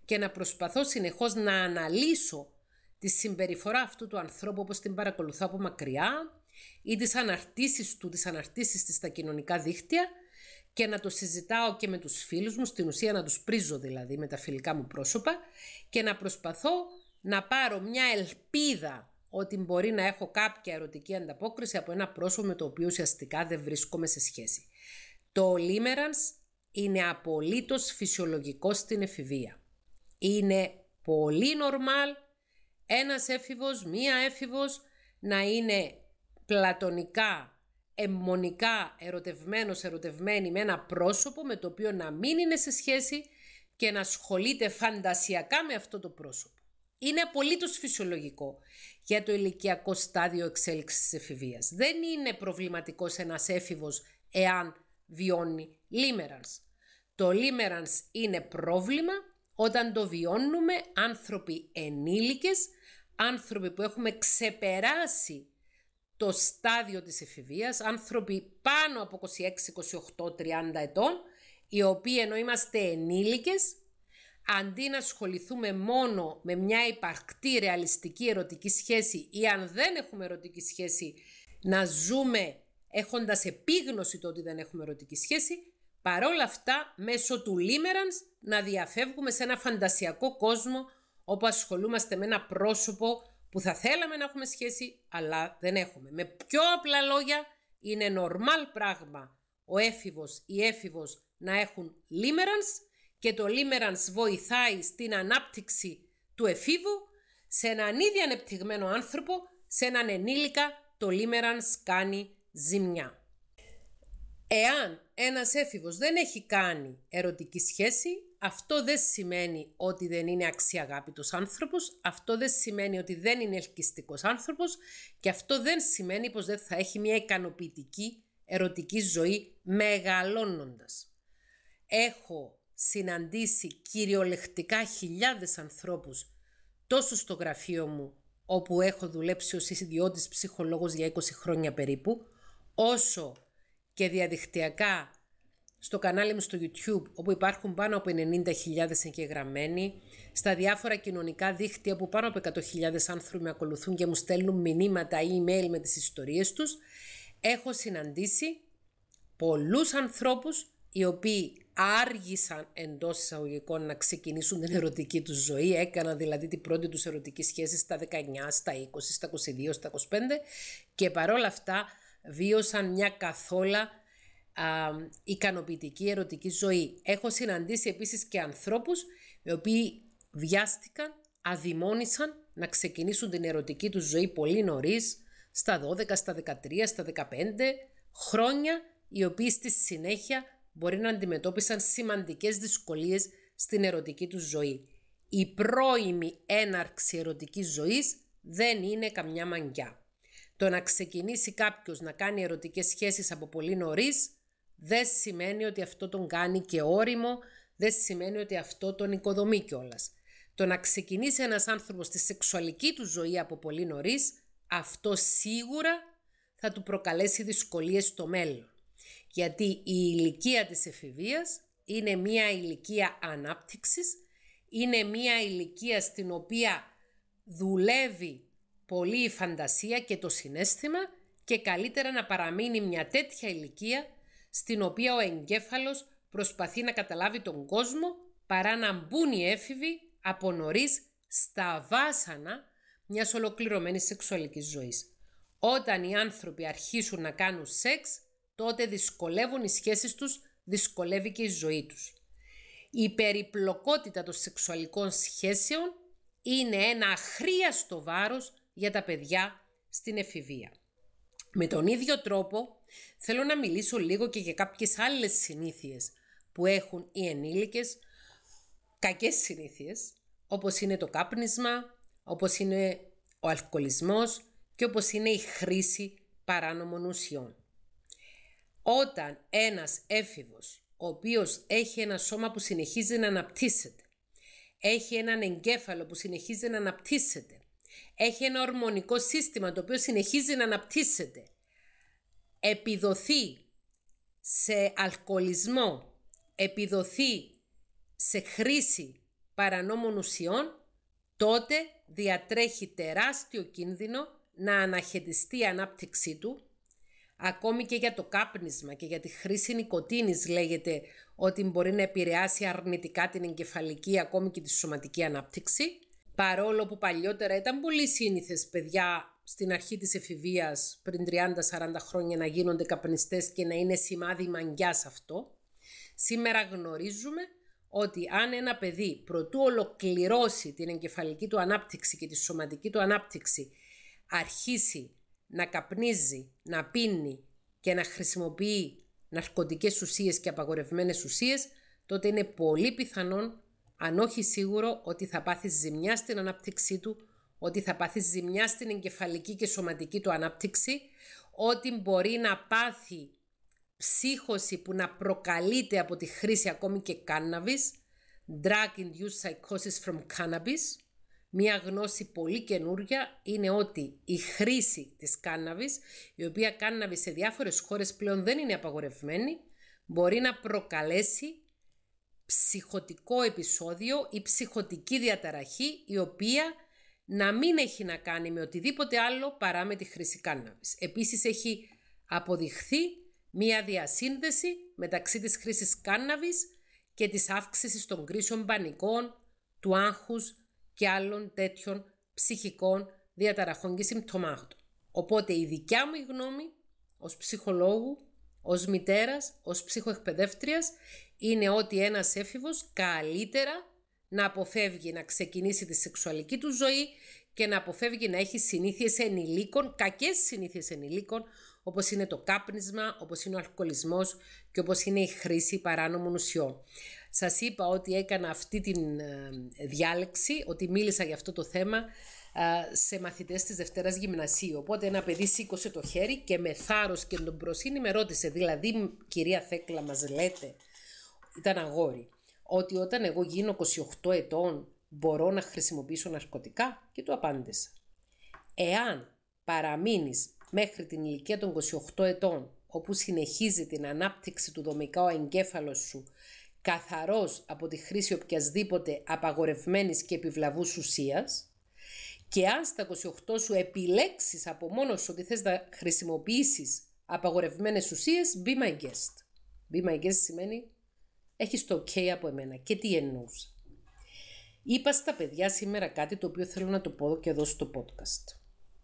και να προσπαθώ συνεχώς να αναλύσω τη συμπεριφορά αυτού του ανθρώπου όπως την παρακολουθώ από μακριά ή τις αναρτήσεις του, τις αναρτήσεις της στα κοινωνικά δίκτυα και να το συζητάω και με τους φίλους μου, στην ουσία να τους πρίζω δηλαδή με τα φιλικά μου πρόσωπα και να προσπαθώ να πάρω μια ελπίδα ότι μπορεί να έχω κάποια ερωτική ανταπόκριση από ένα πρόσωπο με το οποίο ουσιαστικά δεν βρίσκομαι σε σχέση. Το limerence είναι απολύτως φυσιολογικό στην εφηβεία. Είναι πολύ normal ένας έφηβος, μία έφηβος να είναι πλατωνικά, αιμονικά ερωτευμένος, ερωτευμένη με ένα πρόσωπο με το οποίο να μην είναι σε σχέση και να ασχολείται φαντασιακά με αυτό το πρόσωπο. Είναι απολύτως φυσιολογικό για το ηλικιακό στάδιο εξέλιξης της εφηβείας. Δεν είναι προβληματικός ένας έφηβος εάν βιώνει limerence. Το limerence είναι πρόβλημα όταν το βιώνουμε άνθρωποι ενήλικες, άνθρωποι που έχουμε ξεπεράσει το στάδιο της εφηβείας, άνθρωποι πάνω από είκοσι έξι, είκοσι οκτώ, τριάντα ετών, οι οποίοι ενώ είμαστε ενήλικες, αντί να ασχοληθούμε μόνο με μια υπαρκτή ρεαλιστική ερωτική σχέση ή αν δεν έχουμε ερωτική σχέση, να ζούμε έχοντας επίγνωση το ότι δεν έχουμε ερωτική σχέση, παρόλα αυτά μέσω του limerence να διαφεύγουμε σε ένα φαντασιακό κόσμο όπου ασχολούμαστε με ένα πρόσωπο που θα θέλαμε να έχουμε σχέση αλλά δεν έχουμε. Με πιο απλά λόγια είναι normal πράγμα ο έφηβος ή έφηβος να έχουν limerence και το limerence βοηθάει στην ανάπτυξη του εφήβου. Σε έναν ήδη ανεπτυγμένο άνθρωπο, σε έναν ενήλικα, το limerence κάνει ζημιά. Εάν ένας έφηβος δεν έχει κάνει ερωτική σχέση, αυτό δεν σημαίνει ότι δεν είναι αξιαγάπητος άνθρωπος, αυτό δεν σημαίνει ότι δεν είναι ελκυστικός άνθρωπος και αυτό δεν σημαίνει πως δεν θα έχει μια ικανοποιητική ερωτική ζωή μεγαλώνοντας. Έχω συναντήσει κυριολεκτικά χιλιάδες ανθρώπους τόσο στο γραφείο μου, όπου έχω δουλέψει ως ιδιώτης ψυχολόγος για είκοσι χρόνια περίπου, όσο και διαδικτυακά στο κανάλι μου στο YouTube, όπου υπάρχουν πάνω από ενενήντα χιλιάδες εγγεγραμμένοι, στα διάφορα κοινωνικά δίκτυα που πάνω από εκατό χιλιάδες άνθρωποι με ακολουθούν και μου στέλνουν μηνύματα ή email με τις ιστορίες τους, έχω συναντήσει πολλούς ανθρώπους οι οποίοι άργησαν εντός εισαγωγικών να ξεκινήσουν την ερωτική τους ζωή, έκαναν δηλαδή την πρώτη τους ερωτική σχέση στα δεκαεννιά, στα είκοσι, στα είκοσι δύο, στα είκοσι πέντε και παρόλα αυτά βίωσαν μια καθόλου α, ικανοποιητική ερωτική ζωή. Έχω συναντήσει επίσης και ανθρώπους οι οποίοι βιάστηκαν, αδειμόνησαν να ξεκινήσουν την ερωτική τους ζωή πολύ νωρίς, στα δώδεκα, στα δεκατρία, στα δεκαπέντε χρόνια, οι οποίοι στη συνέχεια μπορεί να αντιμετώπισαν σημαντικές δυσκολίες στην ερωτική τους ζωή. Η πρώιμη έναρξη ερωτικής ζωής δεν είναι καμιά μαγκιά. Το να ξεκινήσει κάποιος να κάνει ερωτικές σχέσεις από πολύ νωρίς δεν σημαίνει ότι αυτό τον κάνει και όριμο, δεν σημαίνει ότι αυτό τον οικοδομεί κιόλας. Το να ξεκινήσει ένας άνθρωπος τη σεξουαλική του ζωή από πολύ νωρίς, αυτό σίγουρα θα του προκαλέσει δυσκολίες στο μέλλον. Γιατί η ηλικία της εφηβείας είναι μια ηλικία ανάπτυξης, είναι μια ηλικία στην οποία δουλεύει πολύ η φαντασία και το συναίσθημα και καλύτερα να παραμείνει μια τέτοια ηλικία στην οποία ο εγκέφαλος προσπαθεί να καταλάβει τον κόσμο παρά να μπουν οι έφηβοι από νωρίς στα βάσανα μιας ολοκληρωμένης σεξουαλικής ζωής. Όταν οι άνθρωποι αρχίσουν να κάνουν σεξ, τότε δυσκολεύουν οι σχέσεις τους, δυσκολεύει και η ζωή τους. Η περιπλοκότητα των σεξουαλικών σχέσεων είναι ένα αχρίαστο βάρος για τα παιδιά στην εφηβεία. Με τον ίδιο τρόπο θέλω να μιλήσω λίγο και για κάποιες άλλες συνήθειες που έχουν οι ενήλικες, κακές συνήθειες, όπως είναι το κάπνισμα, όπως είναι ο αλκοολισμός και όπως είναι η χρήση παράνομων ουσιών. Όταν ένας έφηβος, ο οποίος έχει ένα σώμα που συνεχίζει να αναπτύσσεται, έχει έναν εγκέφαλο που συνεχίζει να αναπτύσσεται, έχει ένα ορμονικό σύστημα το οποίο συνεχίζει να αναπτύσσεται, επιδοθεί σε αλκοολισμό, επιδοθεί σε χρήση παρανόμων ουσιών, τότε διατρέχει τεράστιο κίνδυνο να αναχαιτιστεί η ανάπτυξή του. Ακόμη και για το κάπνισμα και για τη χρήση νικοτίνης λέγεται ότι μπορεί να επηρεάσει αρνητικά την εγκεφαλική, ακόμη και τη σωματική ανάπτυξη. Παρόλο που παλιότερα ήταν πολύ σύνηθες παιδιά στην αρχή της εφηβείας, πριν τριάντα σαράντα χρόνια, να γίνονται καπνιστές και να είναι σημάδι μαγκιάς αυτό. Σήμερα γνωρίζουμε ότι αν ένα παιδί προτού ολοκληρώσει την εγκεφαλική του ανάπτυξη και τη σωματική του ανάπτυξη αρχίσει να καπνίζει, να πίνει και να χρησιμοποιεί ναρκωτικές ουσίες και απαγορευμένες ουσίες, τότε είναι πολύ πιθανόν, αν όχι σίγουρο, ότι θα πάθει ζημιά στην ανάπτυξή του, ότι θα πάθει ζημιά στην εγκεφαλική και σωματική του ανάπτυξη, ότι μπορεί να πάθει ψύχωση που να προκαλείται από τη χρήση ακόμη και cannabis, drug-induced psychosis from cannabis. Μία γνώση πολύ καινούρια είναι ότι η χρήση της cannabis, η οποία cannabis σε διάφορες χώρες πλέον δεν είναι απαγορευμένη, μπορεί να προκαλέσει ψυχωτικό επεισόδιο ή ψυχωτική διαταραχή, η οποία να μην έχει να κάνει με οτιδήποτε άλλο παρά με τη χρήση cannabis. Επίσης έχει αποδειχθεί μία διασύνδεση μεταξύ της χρήσης cannabis και της αύξησης των κρίσεων πανικών, του άγχους και άλλων τέτοιων ψυχικών διαταραχών και συμπτωμάτων. Οπότε η δικιά μου γνώμη ως ψυχολόγου, ως μητέρας, ως ψυχοεκπαιδεύτριας είναι ότι ένας έφηβος καλύτερα να αποφεύγει να ξεκινήσει τη σεξουαλική του ζωή και να αποφεύγει να έχει συνήθειες ενηλίκων, κακές συνήθειες ενηλίκων, όπως είναι το κάπνισμα, όπως είναι ο αλκοολισμός και όπως είναι η χρήση παράνομων ουσιών. Σας είπα ότι έκανα αυτή τη διάλεξη, ότι μίλησα για αυτό το θέμα σε μαθητές της Δευτέρας Γυμνασίου. Οπότε ένα παιδί σήκωσε το χέρι και με θάρρος και εντομπροσύνη με ρώτησε, δηλαδή κυρία Θέκλα μας λέτε, ήταν αγόρι, ότι όταν εγώ γίνω είκοσι οκτώ ετών μπορώ να χρησιμοποιήσω ναρκωτικά, και του απάντησα. Εάν παραμείνεις μέχρι την ηλικία των είκοσι οκτώ ετών, όπου συνεχίζει την ανάπτυξη του δομικά ο εγκέφαλος σου, καθαρός από τη χρήση οποιασδήποτε απαγορευμένης και επιβλαβούς ουσίας, και αν στα είκοσι οκτώ σου επιλέξεις από μόνος σου ότι θες να χρησιμοποιήσεις απαγορευμένες ουσίες, be my guest. Be my guest σημαίνει έχεις το ok από εμένα. Και τι εννοούσα? Είπα στα παιδιά σήμερα κάτι το οποίο θέλω να το πω και εδώ στο podcast.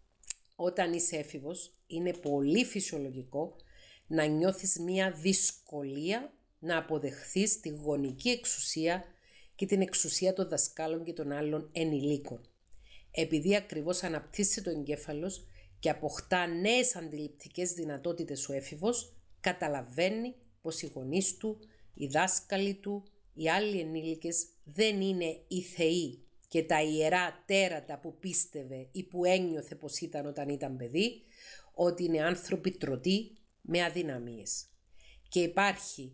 Όταν είσαι έφηβος, είναι πολύ φυσιολογικό να νιώθεις μία δυσκολία να αποδεχθείς τη γονική εξουσία και την εξουσία των δασκάλων και των άλλων ενηλίκων. Επειδή ακριβώς αναπτύσσει το εγκέφαλος και αποκτά νέες αντιληπτικές δυνατότητες ο έφηβος, καταλαβαίνει πως οι γονείς του, οι δάσκαλοι του, οι άλλοι ενήλικες δεν είναι οι θεοί και τα ιερά τέρατα που πίστευε ή που ένιωθε πως ήταν όταν ήταν παιδί, ότι είναι άνθρωποι τρωτοί με αδυναμίες. Και υπάρχει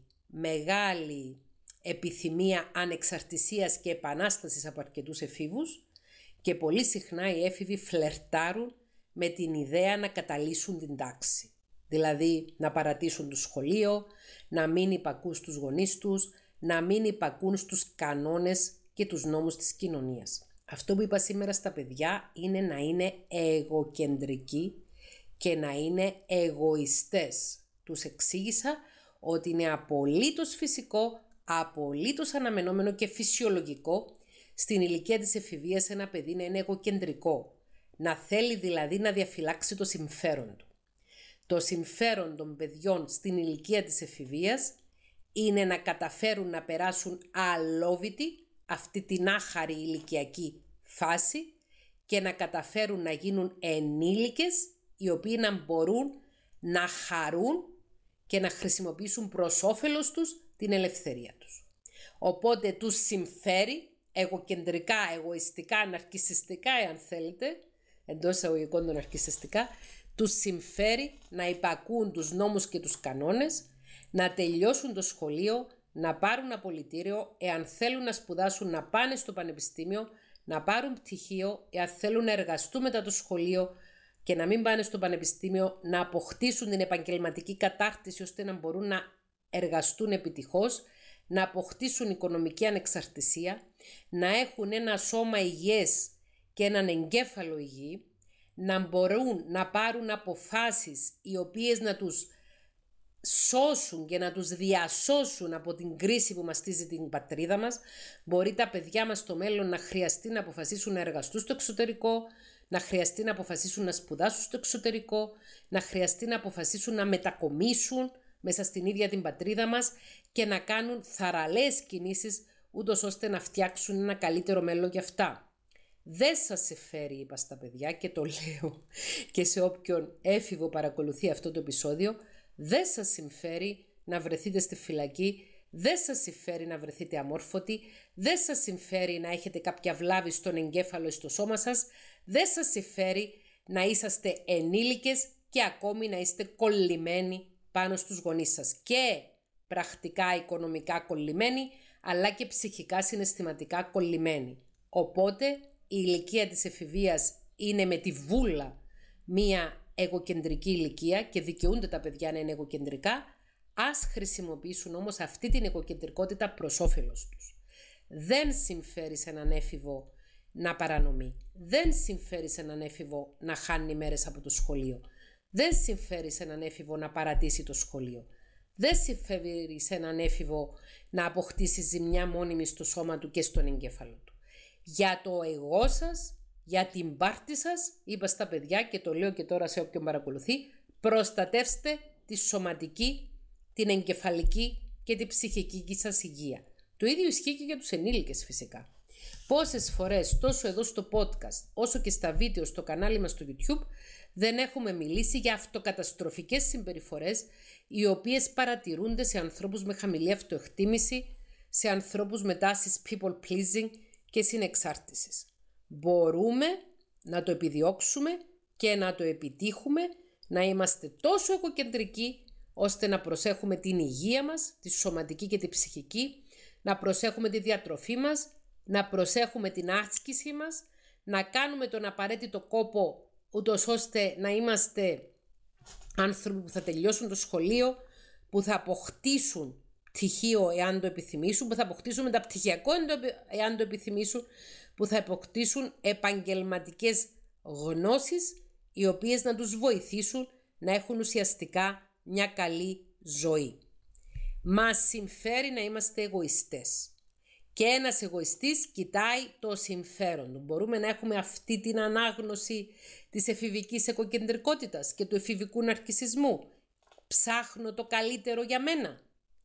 μεγάλη επιθυμία ανεξαρτησίας και επανάστασης από αρκετούς εφήβους και πολύ συχνά οι έφηβοι φλερτάρουν με την ιδέα να καταλύσουν την τάξη. Δηλαδή να παρατήσουν το σχολείο, να μην υπακούν στους γονείς τους, να μην υπακούν στους κανόνες και τους νόμους της κοινωνίας. Αυτό που είπα σήμερα στα παιδιά είναι να είναι εγωκεντρικοί και να είναι εγωιστές. Τους εξήγησα ότι είναι απολύτως φυσικό, απολύτως αναμενόμενο και φυσιολογικό στην ηλικία της εφηβείας ένα παιδί να είναι εγωκεντρικό, να θέλει δηλαδή να διαφυλάξει το συμφέρον του. Το συμφέρον των παιδιών στην ηλικία της εφηβείας είναι να καταφέρουν να περάσουν αλόβητη αυτή την άχαρη ηλικιακή φάση και να καταφέρουν να γίνουν ενήλικες οι οποίοι να μπορούν να χαρούν και να χρησιμοποιήσουν προς όφελος τους την ελευθερία τους. Οπότε τους συμφέρει εγωκεντρικά, εγωιστικά, ναρκισσιστικά, εάν θέλετε, εντός εισαγωγικών των ναρκισσιστικά, τους συμφέρει να υπακούν τους νόμους και τους κανόνες, να τελειώσουν το σχολείο, να πάρουν απολυτήριο, εάν θέλουν να σπουδάσουν να πάνε στο πανεπιστήμιο, να πάρουν πτυχίο, εάν θέλουν να εργαστούν μετά το σχολείο και να μην πάνε στο πανεπιστήμιο, να αποκτήσουν την επαγγελματική κατάρτιση ώστε να μπορούν να εργαστούν επιτυχώς, να αποκτήσουν οικονομική ανεξαρτησία, να έχουν ένα σώμα υγιές και έναν εγκέφαλο υγιή, να μπορούν να πάρουν αποφάσεις οι οποίες να τους σώσουν και να τους διασώσουν από την κρίση που μαστίζει την πατρίδα μας. Μπορεί τα παιδιά μας στο μέλλον να χρειαστεί να αποφασίσουν να εργαστούν στο εξωτερικό, να χρειαστεί να αποφασίσουν να σπουδάσουν στο εξωτερικό, να χρειαστεί να αποφασίσουν να μετακομίσουν μέσα στην ίδια την πατρίδα μας και να κάνουν θαραλέες κινήσεις ούτως ώστε να φτιάξουν ένα καλύτερο μέλλον για αυτά. Δεν σας συμφέρει, είπα στα παιδιά και το λέω και σε όποιον έφηβο παρακολουθεί αυτό το επεισόδιο, δεν σας συμφέρει να βρεθείτε στη φυλακή, δεν σας συμφέρει να βρεθείτε αμόρφωτοι, δεν σας συμφέρει να έχετε κάποια βλάβη στον εγκέφαλο ή στο σώμα σας, δεν σας συμφέρει να είσαστε ενήλικες και ακόμη να είστε κολλημένοι πάνω στους γονείς σας. Και πρακτικά οικονομικά κολλημένοι, αλλά και ψυχικά συναισθηματικά κολλημένοι. Οπότε η ηλικία της εφηβείας είναι με τη βούλα μία εγωκεντρική ηλικία και δικαιούνται τα παιδιά να είναι εγωκεντρικά. Ας χρησιμοποιήσουν όμως αυτή την εγωκεντρικότητα προς όφελος τους. Δεν συμφέρει σε έναν έφηβο να παρανομεί. Δεν συμφέρει σε έναν έφηβο να χάνει μέρες από το σχολείο. Δεν συμφέρει σε έναν έφηβο να παρατήσει το σχολείο. Δεν συμφέρει σε έναν έφηβο να αποκτήσει ζημιά μόνιμη στο σώμα του και στον εγκέφαλο του. Για το εγώ σας, για την πάρτη σας, είπα στα παιδιά και το λέω και τώρα σε όποιον παρακολουθεί, προστατεύστε τη σωματική, την εγκεφαλική και την ψυχική σας υγεία. Το ίδιο ισχύει και για τους ενήλικες φυσικά. Πόσες φορές τόσο εδώ στο podcast όσο και στα βίντεο στο κανάλι μας στο YouTube δεν έχουμε μιλήσει για αυτοκαταστροφικές συμπεριφορές οι οποίες παρατηρούνται σε ανθρώπους με χαμηλή αυτοεκτίμηση, σε ανθρώπους με τάσεις people pleasing και συνεξάρτησης. Μπορούμε να το επιδιώξουμε και να το επιτύχουμε, να είμαστε τόσο εγωκεντρικοί ώστε να προσέχουμε την υγεία μας, τη σωματική και τη ψυχική, να προσέχουμε τη διατροφή μας, να προσέχουμε την άσκηση μας, να κάνουμε τον απαραίτητο κόπο ούτως ώστε να είμαστε άνθρωποι που θα τελειώσουν το σχολείο, που θα αποκτήσουν πτυχίο εάν το επιθυμήσουν, που θα αποκτήσουν μεταπτυχιακό εάν το επιθυμήσουν, που θα αποκτήσουν επαγγελματικές γνώσεις οι οποίες να τους βοηθήσουν να έχουν ουσιαστικά μια καλή ζωή. Μας συμφέρει να είμαστε εγωιστές. Και ένας εγωιστής κοιτάει το συμφέρον του. Μπορούμε να έχουμε αυτή την ανάγνωση της εφηβικής εγωκεντρικότητας και του εφηβικού ναρκισσισμού. Ψάχνω το καλύτερο για μένα.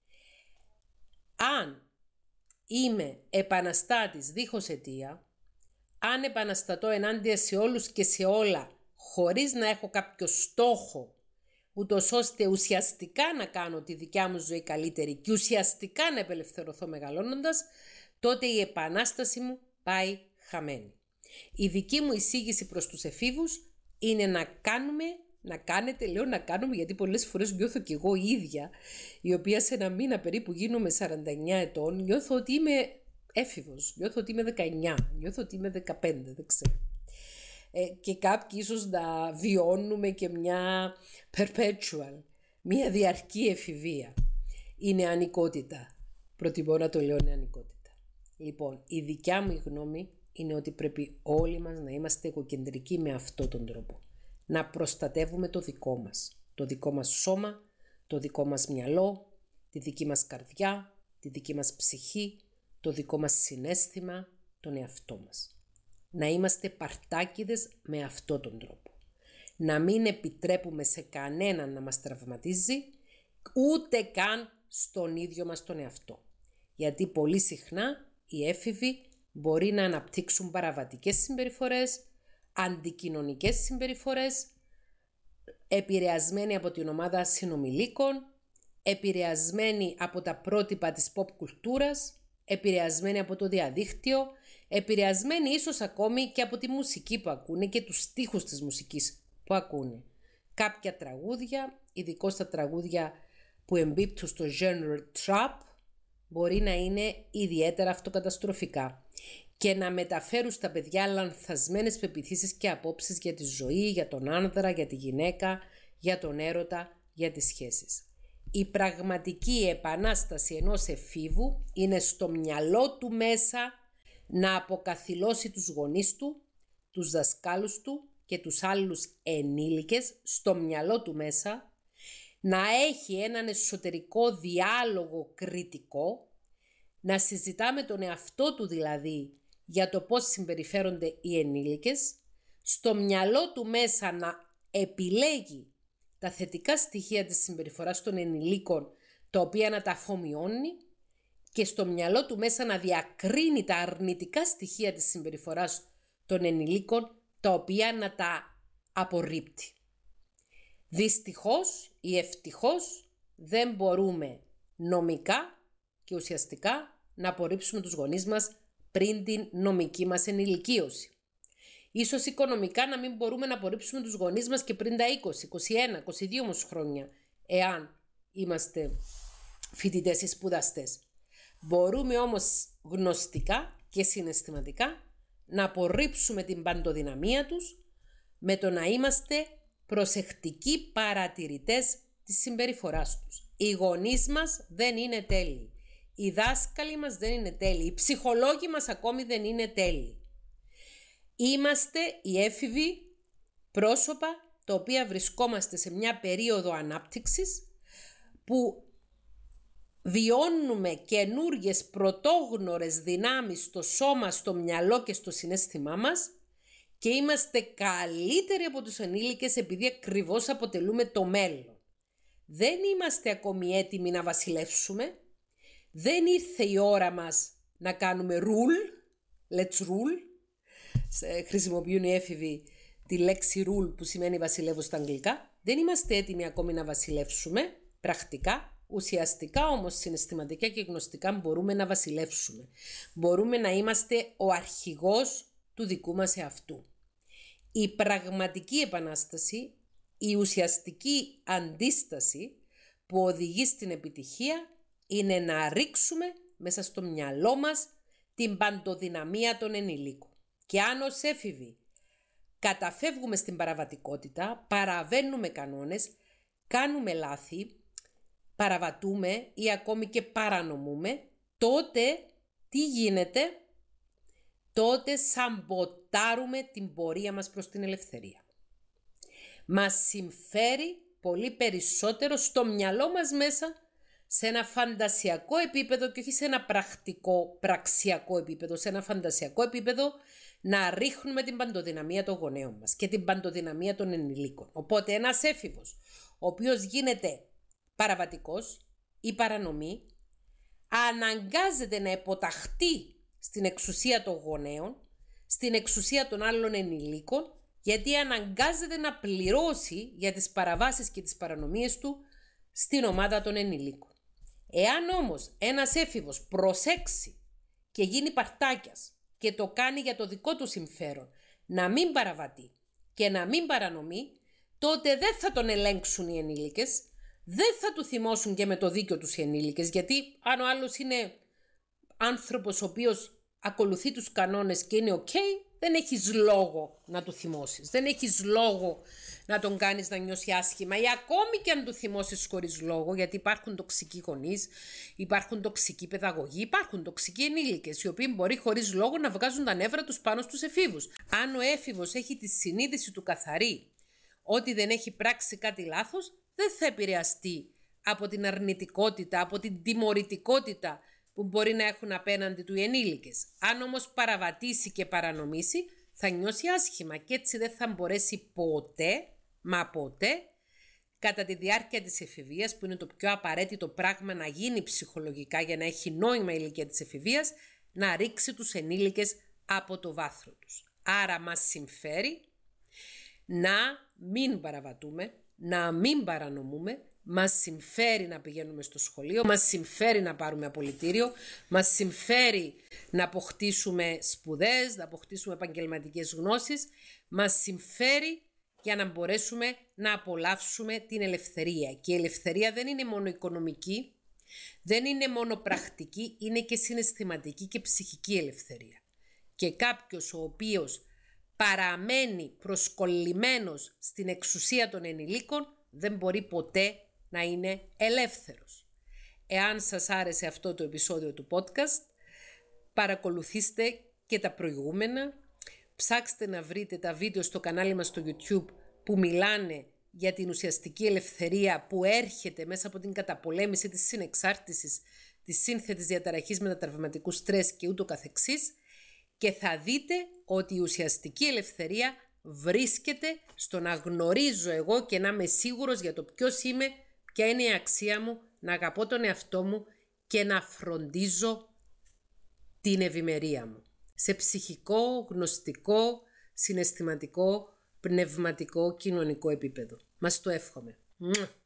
Αν είμαι επαναστάτης δίχως αιτία, αν επαναστατώ ενάντια σε όλους και σε όλα χωρίς να έχω κάποιο στόχο, ούτως ώστε ουσιαστικά να κάνω τη δικιά μου ζωή καλύτερη και ουσιαστικά να απελευθερωθώ μεγαλώνοντας, τότε η επανάσταση μου πάει χαμένη. Η δική μου εισήγηση προς τους εφήβους είναι να κάνουμε, να κάνετε, λέω να κάνουμε γιατί πολλές φορές νιώθω κι εγώ η ίδια, η οποία σε ένα μήνα περίπου γίνομαι σαράντα εννιά ετών, νιώθω ότι είμαι έφηβος, νιώθω ότι είμαι δεκαεννιά, νιώθω ότι είμαι δεκαπέντε, δεν ξέρω. Ε, και κάποιοι ίσως να βιώνουμε και μια perpetual, μια διαρκή εφηβεία. Η νεανικότητα. Προτιμώ να το λέω νεανικότητα. Λοιπόν, η δικιά μου γνώμη είναι ότι πρέπει όλοι μας να είμαστε εγωκεντρικοί με αυτόν τον τρόπο. Να προστατεύουμε το δικό μας. Το δικό μας σώμα, το δικό μας μυαλό, τη δική μας καρδιά, τη δική μας ψυχή, το δικό μας συναίσθημα, τον εαυτό μας. Να είμαστε παρτάκιδες με αυτόν τον τρόπο. Να μην επιτρέπουμε σε κανέναν να μας τραυματίζει, ούτε καν στον ίδιο μας τον εαυτό. Γιατί πολύ συχνά οι έφηβοι μπορεί να αναπτύξουν παραβατικές συμπεριφορές, αντικοινωνικές συμπεριφορές, επηρεασμένοι από την ομάδα συνομιλίκων, επηρεασμένοι από τα πρότυπα της pop κουλτούρας, επηρεασμένοι από το διαδίκτυο, επηρεασμένοι ίσως ακόμη και από τη μουσική που ακούνε και τους στίχους της μουσικής που ακούνε. Κάποια τραγούδια, ειδικώς τα τραγούδια που εμπίπτουν στο genre trap, μπορεί να είναι ιδιαίτερα αυτοκαταστροφικά και να μεταφέρουν στα παιδιά λανθασμένες πεποιθήσεις και απόψεις για τη ζωή, για τον άνδρα, για τη γυναίκα, για τον έρωτα, για τις σχέσεις. Η πραγματική επανάσταση ενός εφήβου είναι στο μυαλό του μέσα να αποκαθιλώσει τους γονείς του, τους δασκάλους του και τους άλλους ενήλικες στο μυαλό του μέσα, να έχει έναν εσωτερικό διάλογο κριτικό, να συζητά με τον εαυτό του δηλαδή για το πώς συμπεριφέρονται οι ενήλικες, στο μυαλό του μέσα να επιλέγει τα θετικά στοιχεία της συμπεριφοράς των ενηλίκων, τα οποία να τα αφομοιώνει, και στο μυαλό του μέσα να διακρίνει τα αρνητικά στοιχεία της συμπεριφοράς των ενηλίκων, τα οποία να τα απορρίπτει. Δυστυχώς ή ευτυχώς δεν μπορούμε νομικά και ουσιαστικά να απορρίψουμε τους γονείς μας πριν την νομική μας ενηλικίωση. Ίσως οικονομικά να μην μπορούμε να απορρίψουμε τους γονείς μας και πριν τα είκοσι, είκοσι ένα, είκοσι δύο όμως χρόνια, εάν είμαστε φοιτητές ή σπουδαστές. Μπορούμε όμως γνωστικά και συναισθηματικά να απορρίψουμε την παντοδυναμία τους με το να είμαστε προσεκτικοί παρατηρητές της συμπεριφοράς τους. Οι γονείς μας δεν είναι τέλειοι. Οι δάσκαλοι μας δεν είναι τέλειοι. Οι ψυχολόγοι μας ακόμη δεν είναι τέλειοι. Είμαστε οι έφηβοι πρόσωπα τα οποία βρισκόμαστε σε μια περίοδο ανάπτυξης που βιώνουμε καινούριες πρωτόγνωρες δυνάμεις στο σώμα, στο μυαλό και στο συναίσθημά μας και είμαστε καλύτεροι από τους ενήλικες επειδή ακριβώς αποτελούμε το μέλλον. Δεν είμαστε ακόμη έτοιμοι να βασιλεύσουμε. Δεν ήρθε η ώρα μας να κάνουμε rule, let's rule. Χρησιμοποιούν οι έφηβοι τη λέξη rule που σημαίνει βασιλεύω στα αγγλικά. Δεν είμαστε έτοιμοι ακόμη να βασιλεύσουμε πρακτικά. Ουσιαστικά όμως συναισθηματικά και γνωστικά μπορούμε να βασιλεύσουμε. Μπορούμε να είμαστε ο αρχηγός του δικού μας εαυτού. Η πραγματική επανάσταση, η ουσιαστική αντίσταση που οδηγεί στην επιτυχία είναι να ρίξουμε μέσα στο μυαλό μας την παντοδυναμία των ενηλίκων. Και αν ως έφηβοι καταφεύγουμε στην παραβατικότητα, παραβαίνουμε κανόνες, κάνουμε λάθη, παραβατούμε ή ακόμη και παρανομούμε, τότε τι γίνεται? Τότε σαμποτάρουμε την πορεία μας προς την ελευθερία. Μας συμφέρει πολύ περισσότερο στο μυαλό μας μέσα, σε ένα φαντασιακό επίπεδο και όχι σε ένα πρακτικό, πραξιακό επίπεδο, σε ένα φαντασιακό επίπεδο, να ρίχνουμε την παντοδυναμία των γονέων μας και την παντοδυναμία των ενηλίκων. Οπότε ένας έφηβος, ο οποίος γίνεται παραβατικός ή παρανομή, αναγκάζεται να υποταχθεί στην εξουσία των γονέων, στην εξουσία των άλλων ενηλίκων, γιατί αναγκάζεται να πληρώσει για τις παραβάσεις και τις παρανομίες του στην ομάδα των ενηλίκων. Εάν όμως ένας έφηβος προσέξει και γίνει παρτάκιας και το κάνει για το δικό του συμφέρον, να μην παραβατεί και να μην παρανομεί, τότε δεν θα τον ελέγξουν οι ενήλικες, δεν θα του θυμώσουν και με το δίκιο τους οι ενήλικες, γιατί αν ο άλλος είναι άνθρωπος ο οποίος ακολουθεί τους κανόνες και είναι ok, δεν έχεις λόγο να του θυμώσεις, δεν έχεις λόγο να τον κάνεις να νιώσει άσχημα ή ακόμη και αν του θυμώσεις χωρίς λόγο, γιατί υπάρχουν τοξικοί γονείς, υπάρχουν τοξικοί παιδαγωγοί, υπάρχουν τοξικοί ενήλικες, οι οποίοι μπορεί χωρίς λόγο να βγάζουν τα νεύρα τους πάνω στους εφήβους. Αν ο έφηβος έχει τη συνείδηση του καθαρή ότι δεν έχει πράξει κάτι λάθος, δεν θα επηρεαστεί από την αρνητικότητα, από την τιμωρητικότητα που μπορεί να έχουν απέναντι του οι ενήλικες. Αν όμως παραβατήσει και παρανομήσει, θα νιώσει άσχημα και έτσι δεν θα μπορέσει ποτέ, μα ποτέ, κατά τη διάρκεια της εφηβείας, που είναι το πιο απαραίτητο πράγμα να γίνει ψυχολογικά για να έχει νόημα η ηλικία της εφηβείας, να ρίξει τους ενήλικες από το βάθρο τους. Άρα μας συμφέρει να μην παραβατούμε, να μην παρανομούμε, μας συμφέρει να πηγαίνουμε στο σχολείο, μας συμφέρει να πάρουμε απολυτήριο, μας συμφέρει να αποκτήσουμε σπουδές, να αποκτήσουμε επαγγελματικές γνώσεις, μας συμφέρει για να μπορέσουμε να απολαύσουμε την ελευθερία. Και η ελευθερία δεν είναι μόνο οικονομική, δεν είναι μόνο πρακτική, είναι και συναισθηματική και ψυχική ελευθερία. Και κάποιος ο οποίος παραμένει προσκολλημένος στην εξουσία των ενηλίκων δεν μπορεί ποτέ να είναι ελεύθερος. Εάν σας άρεσε αυτό το επεισόδιο του podcast, παρακολουθήστε και τα προηγούμενα. Ψάξτε να βρείτε τα βίντεο στο κανάλι μας στο YouTube που μιλάνε για την ουσιαστική ελευθερία που έρχεται μέσα από την καταπολέμηση της συνεξάρτησης, της σύνθετης διαταραχής μετατραυματικού στρες και ούτω καθεξής, και θα δείτε ότι η ουσιαστική ελευθερία βρίσκεται στο να γνωρίζω εγώ και να είμαι σίγουρος για το ποιος είμαι, ποια είναι η αξία μου, να αγαπώ τον εαυτό μου και να φροντίζω την ευημερία μου. Σε ψυχικό, γνωστικό, συναισθηματικό, πνευματικό, κοινωνικό επίπεδο. Μας το εύχομαι.